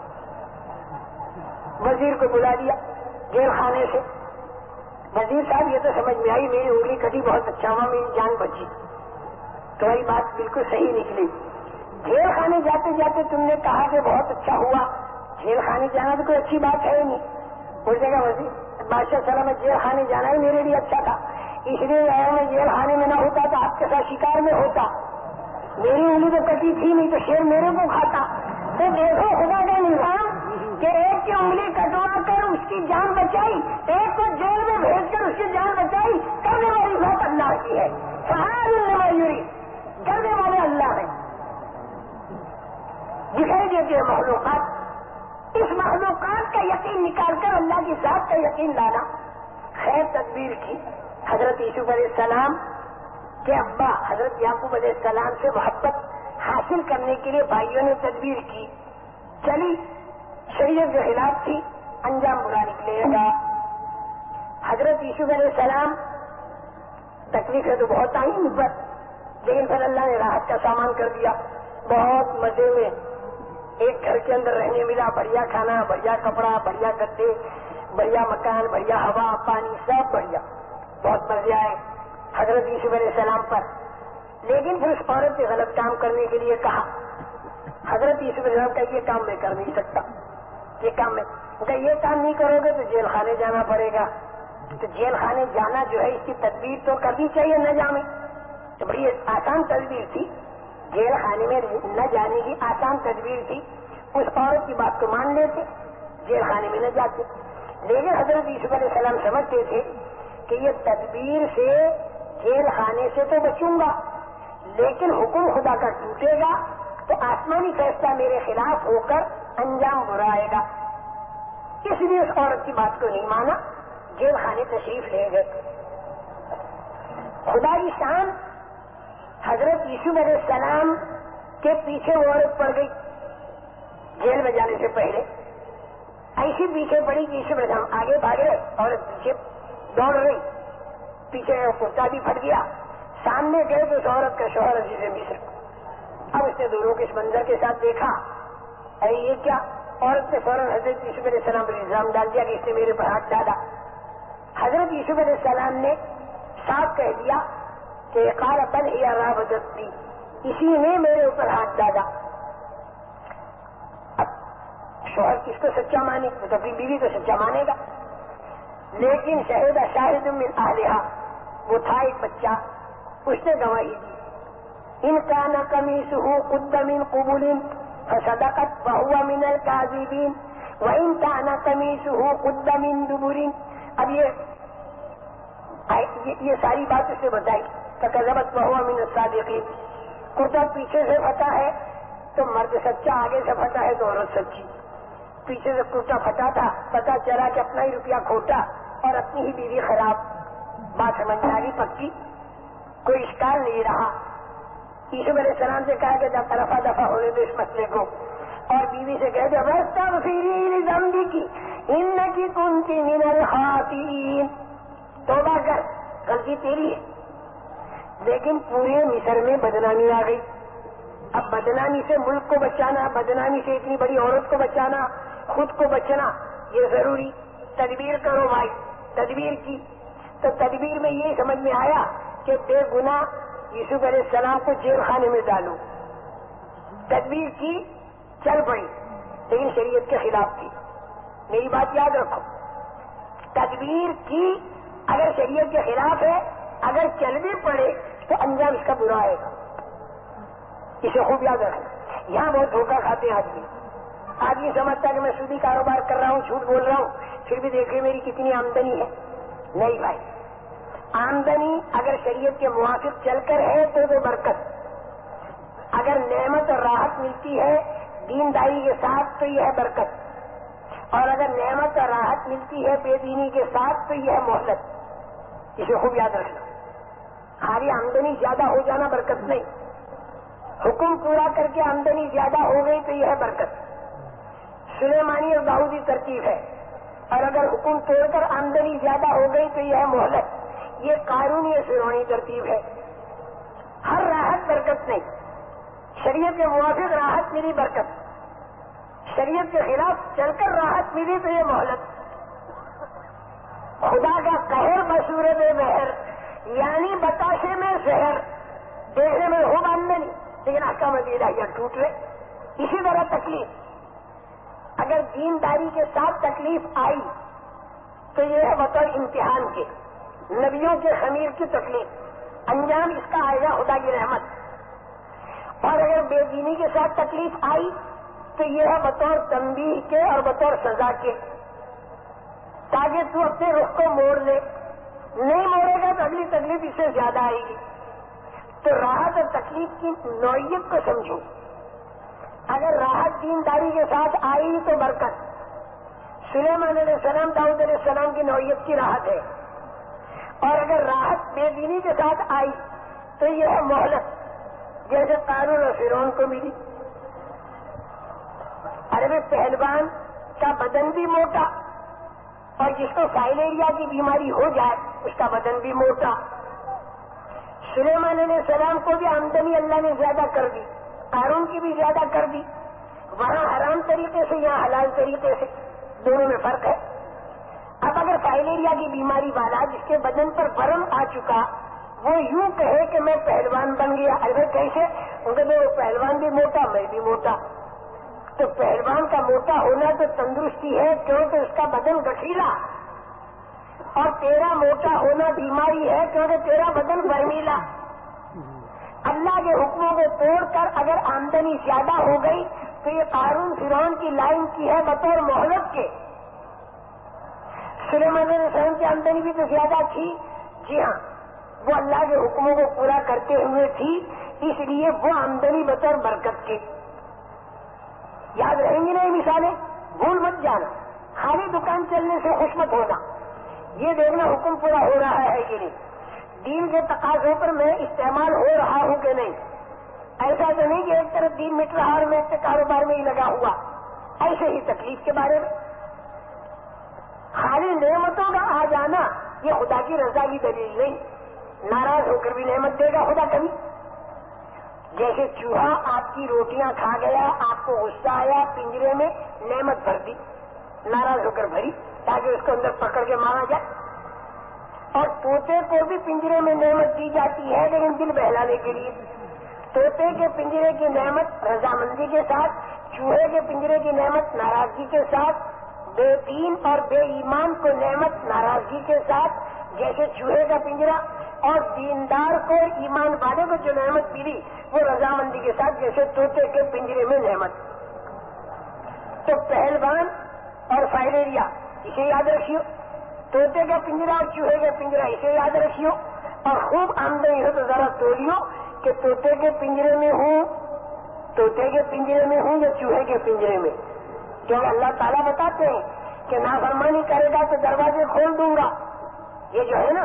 وزیر کو بلا دیا جیل خانے سے، وزیر صاحب یہ تو سمجھ میں آئی میری انگلی کٹی بہت اچھا ہوا، میری جان بچی. تمہاری بات بالکل صحیح نکلی. جیل خانے جاتے جاتے تم نے کہا کہ بہت اچھا ہوا، جیل خانے جانا تو کوئی اچھی بات ہے ہی نہیں. اس جگہ وزیر بادشاہ سلامت جیل خانے جانا ہی میرے لیے اچھا تھا، اس لیے میں جیل خانے میں نہ ہوتا تو آپ کے ساتھ شکار میں ہوتا. میری انگلی تو کٹی تھی نہیں تو شیر میرے کو کھاتا. تو دیکھو خدا کا نظام کہ ایک کی انگلی کٹوا کر اس کی جان بچائی، ایک کو جیل میں بھیج کر اس کی جان بچائی. کرنے والی ذات اللہ کی ہے، سہارا کرنے والے اللہ ہے. دکھائی دیتی ہے مخلوقات، اس مخلوقات کا یقین نکال کر اللہ کی ذات کا یقین لانا. خیر تدبیر کی. حضرت یوسف علیہ السلام کے ابا حضرت یعقوب علیہ السلام سے محبت حاصل کرنے کے لیے بھائیوں نے تدبیر کی، چلی، شریعت کے خلاف تھی، انجام برا نکلے گا. حضرت یوسف علیہ السلام تکلیفیں تو بہت آئی ان پر، لیکن پھر اللہ نے راحت کا سامان کر دیا. بہت مزے میں ایک گھر کے اندر رہنے ملا، بڑھیا کھانا، بڑھیا کپڑا، بڑھیا گدے، بڑھیا مکان، بڑھیا ہوا پانی، سب بڑھیا، بہت مزے آئے حضرت یوسف علیہ السلام پر. لیکن پھر اس عورت سے غلط کام کرنے کے لیے کہا. حضرت یوسف علیہ السلام کا یہ کام میں کر نہیں سکتا، یہ کام میں اگر یہ کام نہیں کرو گے تو جیل خانے جانا پڑے گا. تو جیل خانے جانا جو ہے اس کی تدبیر تو کرنی چاہیے نہ جانے. تو بڑی آسان تدبیر تھی، جیل خانے میں نہ جانے کی آسان تدبیر تھی. اس عورت کی بات کو مان لیتے، جیل خانے میں نہ جاتے. لیکن حضرت یوسف علیہ السلام سمجھتے تھے کہ یہ تدبیر سے جیل خانے سے تو بچوں گا، لیکن حکم خدا کا ٹوٹے گا تو آسمانی فیصلہ میرے خلاف ہو کر انجام برا آئے گا. اس لیے اس عورت کی بات کو نہیں مانا، جیل خانے تشریف لے گئے. خدا کی شان، حضرت یوسف علیہ السلام کے پیچھے وہ عورت پڑ گئی جیل میں جانے سے پہلے. ایسی پیچھے پڑی کہ یوسف علیہ السلام آگے بھاگ رہے، عورت پیچھے دوڑ رہی، پیچھے کرتا بھی پھٹ گیا. سامنے گئے تو اس عورت کا شوہر عزیز مصر. اب اس نے دونوں کے اس منظر کے ساتھ دیکھا، ارے یہ کیا؟ عورت نے فوراً حضرت یوسف علیہ السلام پر الزام ڈال دیا کہ اس نے میرے پر ہاتھ ڈالا. حضرت یوسف علیہ السلام نے صاف کہہ دیا کہ قال بل ہی راودتنی، اسی نے میرے اوپر ہاتھ ڈالا. اب شوہر کس کو سچا مانے؟ وہ تو اپنی بیوی کو سچا مانے گا. لیکن شہد شاہد من اہلہا، وہ تھا ایک بچہ، اس نے گواہی دی. ان کان قمیصہ قد من قبل فصدقت فہو من الکاذبین وان کان قمیصہ قد من دبر. اب یہ ساری بات اس نے بتائی. فکذبت فہو من الصادقین. کرتا پیچھے سے پھٹا ہے تو مرد سچا، آگے سے پھٹا ہے تو عورت سچی. پیچھے سے کرتا پھٹا تھا، پتا چلا کہ اپنا ہی روپیہ کھوٹا اور اپنی ہی بیوی خراب. بات سمجھ میں آ گئی پکی، کوئی اشکال نہیں رہا. یوسف علیہ السلام سے کہا کہ جب رفع دفع ہونے دو اس مسئلے کو، اور بیوی سے کہہ دو واستغفری لذنبک انک کنت من الخاطئین، توبہ کر، غلطی تیری ہے. لیکن پورے مصر میں بدنامی آ گئی. اب بدنامی سے ملک کو بچانا، بدنامی سے اتنی بڑی عورت کو بچانا، خود کو بچنا، یہ ضروری. تدبیر کرو بھائی. تدبیر کی تو تدبیر میں یہ سمجھ میں آیا کہ بے گناہ یوسف علیہ السلام کو جیل خانے میں ڈالو. تدبیر کی، چل پڑی، لیکن شریعت کے خلاف تھی. میری بات یاد رکھو، تدبیر کی اگر شریعت کے خلاف ہے، اگر چل بھی پڑے تو انجام اس کا برا آئے گا. اسے خوب یاد رکھنا. یہاں بہت دھوکہ کھاتے ہیں آدمی سمجھتا ہے کہ میں سودی کاروبار کر رہا ہوں، جھوٹ بول رہا ہوں، پھر بھی دیکھیں میری کتنی آمدنی ہے. نہیں بھائی، آمدنی اگر شریعت کے موافق چل کر ہے تو وہ برکت. اگر نعمت اور راحت ملتی ہے دینداری کے ساتھ تو یہ ہے برکت، اور اگر نعمت اور راحت ملتی ہے بے دینی کے ساتھ تو یہ ہے مہلت. اسے خوب یاد رکھنا. خالی آمدنی زیادہ ہو جانا برکت نہیں، حکم پورا کر کے آمدنی زیادہ ہو گئی تو یہ ہے برکت. سلیمانی اور داؤدی ترتیب ہے. اور اگر حکم توڑ کر آمدنی زیادہ ہو گئی تو یہ ہے مہلت. یہ قانونی اور فرعونی ترتیب ہے. ہر راحت برکت نہیں. شریعت کے موافق راحت ملی برکت، شریعت کے خلاف چل کر راحت ملی تو یہ مہلت. خدا کا قہر بصورت بہر، یعنی بتاشے میں زہر، دیکھنے میں خوب آمدنی لیکن احکام الہیہ ٹوٹ رہے. اسی طرح تکلیف، اگر دینداری کے ساتھ تکلیف آئی تو یہ ہے بطور امتحان کے، نبیوں کے خمیر کی تکلیف، انجام اس کا آئے گا خدا کی رحمت. اور اگر بے دینی کے ساتھ تکلیف آئی تو یہ ہے بطور تنبیہ کے اور بطور سزا کے، تاکہ تو اپنے رخ کو موڑ لے. نہیں موڑے گا تو اگلی تکلیف اس سے زیادہ آئے گی. تو راحت اور تکلیف کی نوعیت کو سمجھو. اگر راحت دینداری کے ساتھ آئی تو برکت. سلیمان علیہ السلام داؤد علیہ السلام کی نوعیت کی راحت ہے. اور اگر راحت بے دینی کے ساتھ آئی تو یہ ہے مہلت، جیسے قارون اور فرعون کو ملی. عربی پہلوان کا بدن بھی موٹا، اور جس کو فائلیریا کی بیماری ہو جائے اس کا بدن بھی موٹا. سلیمان علیہ السلام کو بھی آمدنی اللہ نے زیادہ کر دی، قارون کی بھی زیادہ کر دی. وہاں حرام طریقے سے، یہاں حلال طریقے سے، دونوں میں فرق ہے. اب اگر فائلیریا کی بیماری والا جس کے بدن پر ورم آ چکا وہ یوں کہے کہ میں پہلوان بن گیا. ارے کیسے؟ اگر وہ پہلوان بھی موٹا میں بھی موٹا. تو پہلوان کا موٹا ہونا تو تندرستی ہے کیونکہ اس کا بدن گٹھیلا, اور تیرا موٹا ہونا بیماری ہے کیونکہ تیرا بدن برمیلا. اللہ کے حکموں کو توڑ کر اگر آمدنی زیادہ ہو گئی تو یہ قارون فرعون کی لائن کی ہے بطور مہلت کے. سلیمان علیہ السلام کی آمدنی بھی تو زیادہ تھی. جی ہاں, وہ اللہ کے حکموں کو پورا کرتے ہوئے تھی, اس لیے وہ آمدنی بطور برکت کی. یاد رہیں گی نا یہ مثالیں, بھول مت جانا. خالی دکان چلنے سے خوش مت ہونا, یہ دیکھنا حکم پورا ہو رہا ہے کہ نہیں, دین کے تقاضوں پر میں استعمال ہو رہا ہوں کہ نہیں. ایسا تو نہیں کہ ایک طرف دین مٹ رہا اور میں اس کے کاروبار میں ہی لگا ہوا. ایسے ہی تکلیف کے بارے میں خالی نعمتوں کا آ جانا یہ خدا کی رضا کی دلیل نہیں. ناراض ہو کر بھی نعمت دے گا خدا کبھی. جیسے چوہا آپ کی روٹیاں کھا گیا, آپ کو غصہ آیا, پنجرے میں نعمت بھر دی, ناراض ہو کر بھری تاکہ اس کو اندر پکڑ کے مارا جائے. اور طوطے کو بھی پنجرے میں نعمت دی جاتی ہے لیکن دل بہلانے کے لیے. طوطے کے پنجرے کی نعمت رضامندی کے ساتھ, چوہے کے پنجرے کی نعمت ناراضگی کے ساتھ, بے دین اور بے ایمان کو نعمت ناراضگی کے ساتھ. جیسے چوہے کا پنجرا اور دیندار کو ایمان والے کو جو نعمت ملی وہ رضامندی کے ساتھ, جیسے طوطے کے پنجرے میں نعمت. تو پہلوان اور فائلیریا اسے یاد رکھیو, طوطے کا پنجرا اور چوہے کا پنجرا اسے یاد رکھیو, اور خوب آمدنی ہو تو ذرا تولیو کہ طوطے کے پنجرے میں ہوں, طوطے کے پنجرے میں ہوں یا چوہے کے پنجرے میں. کیونکہ اللہ تعالیٰ بتاتے ہیں کہ نافرمانی کرے گا تو دروازے کھول دوں گا. یہ جو ہے نا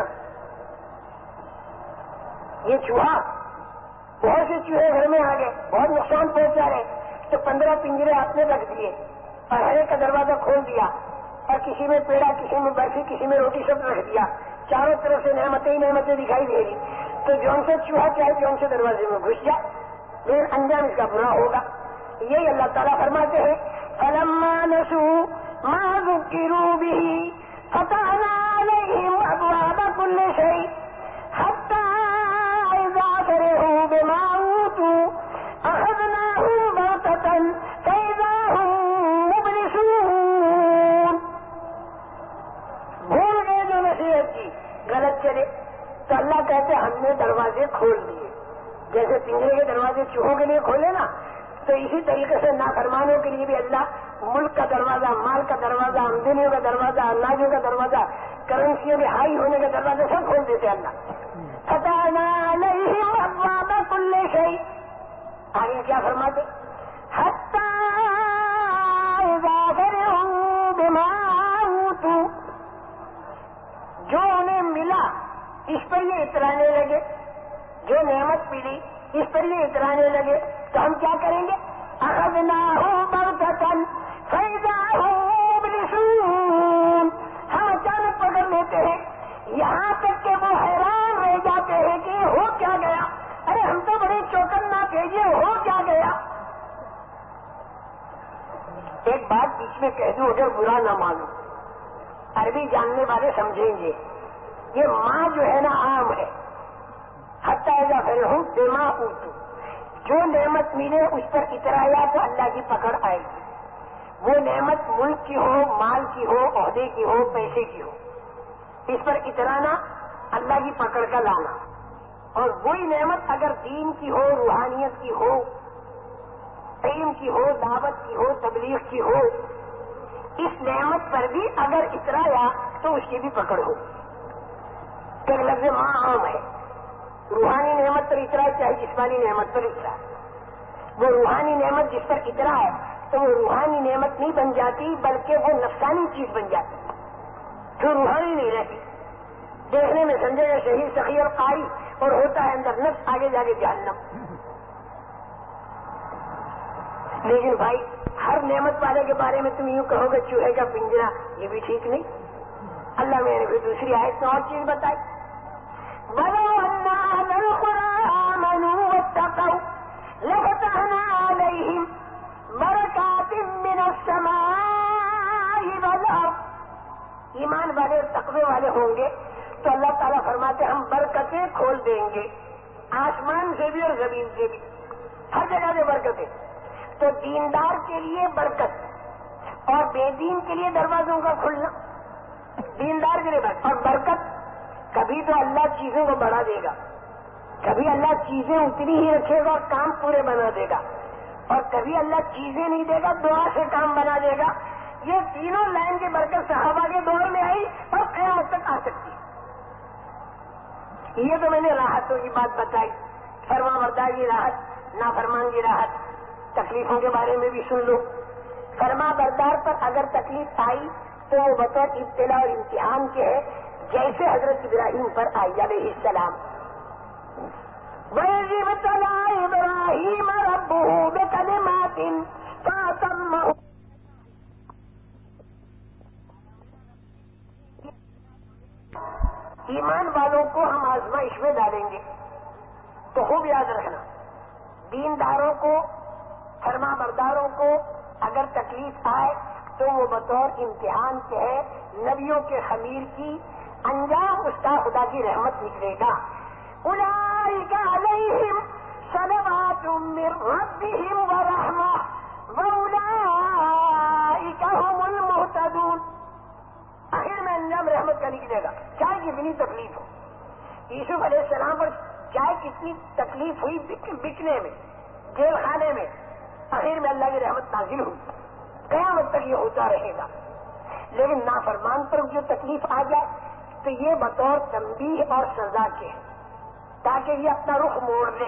یہ چوہا, بہت سے چوہے گھر میں آ گئے, بہت نقصان پہنچا رہے, تو 15 پنجرے آپ نے رکھ دیے اور ہر ایک کا دروازہ کھول دیا, اور کسی میں پیڑا, کسی میں برفی, کسی میں روٹی, سب رکھ دیا. چاروں طرف سے نعمتیں ہی نعمتیں دکھائی دے رہی. تو جون سے چوہا چاہے جون سے دروازے میں گھس جائے, لیکن انجام اس کا برا ہوگا. یہی اللہ تعالیٰ فرماتے ہیں فلما نسوا ما ذكروا به فتحنا عليهم ابواب كل شيء حتى اذا فرحوا بما اوتوا اخذناهم بغتة فاذا هم مبلسون. بھول گئے جو نصیحت کی, غلط چلے تو اللہ کہتے ہم نے دروازے کھول دیے. جیسے پنجرے کے دروازے چوہوں کے لیے کھولے نا, تو اسی طریقے سے نافرمانوں کے لیے بھی اللہ ملک کا دروازہ, مال کا دروازہ, آمدنیوں کا دروازہ, اناجوں کا دروازہ, کرنسیوں کے ہائی ہونے کا دروازہ سب کھول دیتے اللہ. فتحنا علیہم ابواب کل شیء. آگے کیا فرماتے حتی اذا فرحوا بما اوتوا, جو انہیں ملا اس پر یہ اترانے لگے, جو نعمت ملی اس پر یہ اترانے لگے, تو ہم کیا کریں گے اخذناہم بغتۃ فاذا هم مبلسون. ہم اچانک پکڑ لیتے ہیں, یہاں تک کہ وہ حیران رہ جاتے ہیں کہ ہو کیا گیا, ارے ہم تو بڑے چوکنا تھے, یہ ہو کیا گیا. ایک بات بیچ میں کہہ دوں اگر برا نہ مانو, عربی جاننے والے سمجھیں گے. یہ ماں جو ہے نا عام ہے, حتی اذا فرحوا بما اوتوا, جو نعمت ملے اس پر اترایا تو اللہ کی پکڑ آئے گی. وہ نعمت ملک کی ہو, مال کی ہو, عہدے کی ہو, پیسے کی ہو, اس پر اترانا اللہ کی پکڑ کا لانا. اور وہی نعمت اگر دین کی ہو, روحانیت کی ہو, علم کی ہو, دعوت کی ہو, تبلیغ کی ہو, اس نعمت پر بھی اگر اترایا تو اس کی بھی پکڑ ہو. کہ لفظ ماں عام ہے, روحانی نعمت پر اترا چاہے جسمانی نعمت پر اترا. وہ روحانی نعمت جس پر اترا ہے تو وہ روحانی نعمت نہیں بن جاتی بلکہ وہ نفسانی چیز بن جاتی, جو روحانی نہیں رہتی. دیکھنے میں سمجھے گا شہید سخی اور قاری, اور ہوتا ہے اندر نفس, آگے جا کے جہنم. لیکن بھائی ہر نعمت والے کے بارے میں تم یوں کہو گے چوہے کا پنجرا, یہ بھی ٹھیک نہیں. اللہ میں نے کوئی دوسری آیت میں اور چیز بتائی, وَلَوْ أَنَّ أَهْلَ الْقُرَىٰ آمَنُوا وَاتَّقَوْا لَفَتَحْنَا عَلَيْهِمْ بَرَكَاتٍ مِّنَ السَّمَاءِ وَالْأَرْضِ. ایمان والے تقوی والے ہوں گے تو اللہ تعالیٰ فرماتے ہم برکتیں کھول دیں گے، آسمان سے بھی اور زمین سے بھی، ہر جگہ سے برکتیں. تو دیندار کے لیے برکت اور بے دین کے لیے دروازوں کا کھلنا. دیندار کے لیے برکت اور برکت. کبھی تو اللہ چیزوں کو بڑھا دے گا، کبھی اللہ چیزیں اتنی ہی رکھے گا اور کام پورے بنا دے گا، اور کبھی اللہ چیزیں نہیں دے گا، دعا سے کام بنا دے گا. یہ تینوں لائن کی برکت صحابہ کے دور میں آئی اور قیامت تک آ سکتی. یہ تو میں نے راحتوں کی بات بتائی، فرما بردار کی راحت، نافرمان کی راحت. تکلیفوں کے بارے میں بھی سن لو. فرما بردار پر اگر تکلیف آئی تو وہ بطور ابتلا اور امتحان کے ہے، جیسے حضرت ابراہیم پر آئی علیہ السلام. وَإِذِ ابْتَلَىٰ إِبْرَاهِيمَ رَبُّهُ بِكَلِمَاتٍ فَأَتَمَّهُنَّ. ایمان والوں کو ہم آزمائش میں ڈالیں گے تو خوب یاد رکھنا، دینداروں کو، فرما برداروں کو اگر تکلیف آئے تو وہ بطور امتحان کے ہے. نبیوں کے خمیر کی انجام اس کا خدا کی رحمت نکلے گا. اولئک علیہم صلوات من ربہم ورحمہ واولئک هم المہتدون. آخر میں انجام رحمت کا نکلے گا، چاہے کتنی تکلیف ہو. یوسف علیہ السلام پر چاہے کتنی تکلیف ہوئی بکنے میں، جیل خانے میں، آخر میں اللہ کی رحمت نازل ہوئی. قیامت تک یہ ہوتا رہے گا. لیکن نافرمان پر جو تکلیف آ جائے تو یہ بطور تنبیہ اور سزا کے ہے، تاکہ یہ اپنا رخ موڑ لے.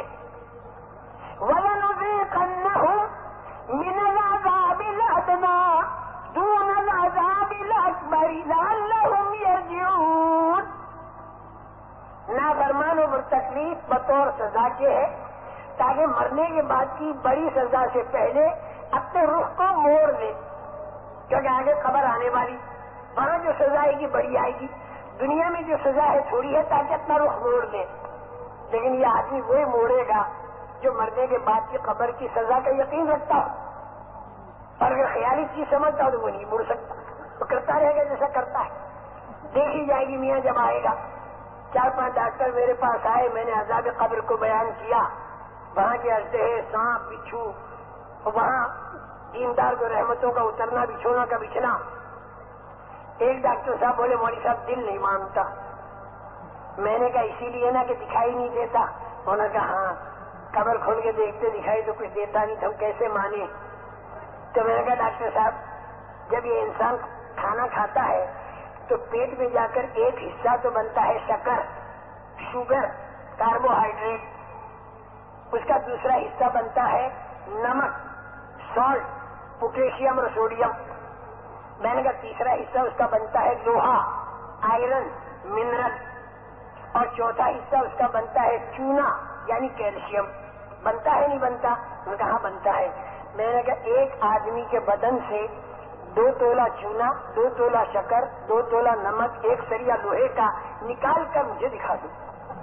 وَلَنُذِيقَنَّهُم مِّنَ الْعَذَابِ الْأَدْنَىٰ دُونَ الْعَذَابِ الْأَكْبَرِ لَعَلَّهُمْ يَرْجِعُونَ. نافرمانوں پر تکلیف بطور سزا کے ہے، تاکہ مرنے کے بعد کی بڑی سزا سے پہلے اپنے رخ کو موڑ لے. کیونکہ آگے قبر آنے والی، وہاں جو سزا آئے گی بڑی آئے گی. دنیا میں جو سزا ہے تھوڑی ہے، تاکہ اپنا رخ موڑ لے. لیکن یہ آدمی وہی موڑے گا جو مرنے کے بعد کی قبر کی سزا کا یقین رکھتا ہو، اور اگر خیالی چیز سمجھتا ہو تو وہ نہیں موڑ سکتا، تو کرتا رہے گا جیسا کرتا ہے. دیکھی جائے گی میاں جب آئے گا. 4-5 ڈاکٹر میرے پاس آئے، میں نے عذاب قبر کو بیان کیا. وہاں کے اژدہے، سانپ، بچھو، وہاں دیندار کو رحمتوں کا اترنا، بچھونا کا بچھنا. ایک ڈاکٹر صاحب بولے مولوی صاحب دل نہیں مانتا. میں نے کہا اسی لیے نا کہ دکھائی نہیں دیتا. انہوں نے کہا ہاں، قبر کھول کے دیکھتے دکھائی تو کچھ دیتا نہیں، تو ہم کیسے مانے. تو میں نے کہا ڈاکٹر صاحب جب یہ انسان کھانا کھاتا ہے تو پیٹ میں جا کر ایک حصہ تو بنتا ہے شکر، شوگر، کاربوہائیڈریٹ. اس کا دوسرا حصہ بنتا ہے نمک، سالٹ، پوٹیشیم اور سوڈیم. میں نے کہا تیسرا حصہ اس کا بنتا ہے لوہا، آئرن، منرل. اور چوتھا حصہ اس کا بنتا ہے چونا یعنی کیلشیم. بنتا ہے نہیں بنتا؟ میں نے کہا بنتا ہے. میں نے کہا ایک آدمی کے بدن سے 2 تولہ چونا، 2 تولہ شکر، 2 تولہ نمک، 1 سریا لوہے کا نکال کر مجھے دکھا دو.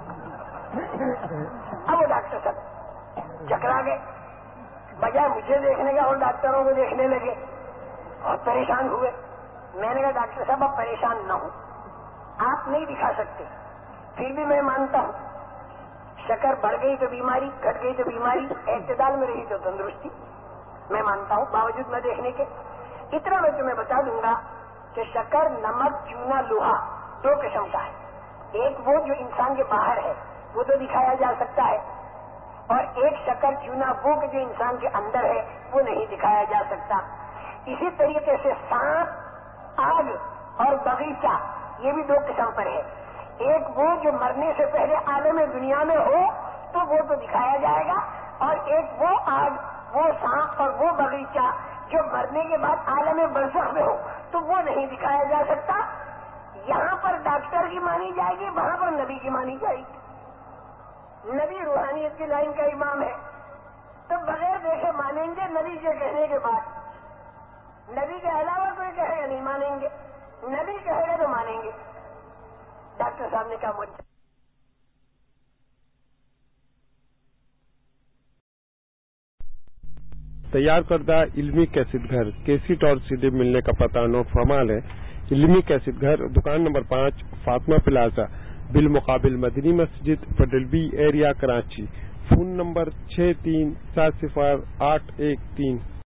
اب وہ ڈاکٹر صاحب چکرا گئے، بجائے مجھے دیکھنے کا اور ڈاکٹروں کو دیکھنے لگے اور پریشان ہوئے. میں نے کہا ڈاکٹر صاحب آپ پریشان نہ ہوں، آپ نہیں دکھا سکتے، پھر بھی میں مانتا ہوں شکر بڑھ گئی تو بیماری، گھٹ گئی تو بیماری، اعتدال میں رہی تو تندرستی. میں مانتا ہوں باوجود نہ دیکھنے کے. اتنا میں تمہیں بتا دوں گا کہ شکر، نمک، چونا، لوہا 2 قسم کا ہے. ایک وہ جو انسان کے باہر ہے، وہ تو دکھایا جا سکتا ہے، اور ایک شکر، چونا وہ کہ جو انسان کے اندر ہے، وہ نہیں دکھایا جا سکتا. اسی طریقے سے سانپ، آگ اور باغیچہ یہ بھی 2 قسم پر ہے. ایک وہ جو مرنے سے پہلے عالم دنیا میں ہو تو وہ تو دکھایا جائے گا، اور ایک وہ آگ، وہ سانپ اور وہ باغیچہ جو مرنے کے بعد عالم برزخ میں ہو تو وہ نہیں دکھایا جا سکتا. یہاں پر ڈاکٹر کی مانی جائے گی، وہاں پر نبی کی مانی جائے گی. نبی روحانیت کی لائن کا امام ہے تو بغیر دیکھے مانیں گے. نبی کے کہنے کے بعد، نبی کے علاوہ کوئی کہے گا نہیں مانیں گے، نبی کہے گا تو مانیں گے. ڈاکٹر صاحب نے کہا مجھے تیار کردہ علمی کیسٹ گھر کیسٹ اور CD ملنے کا پتہ نو فرمال ہے. علمی کیسٹ گھر، دکان نمبر 5، فاطمہ پلازا، بالمقابل مدنی مسجد فڈلبی ایریا کراچی. Phone number 63708113.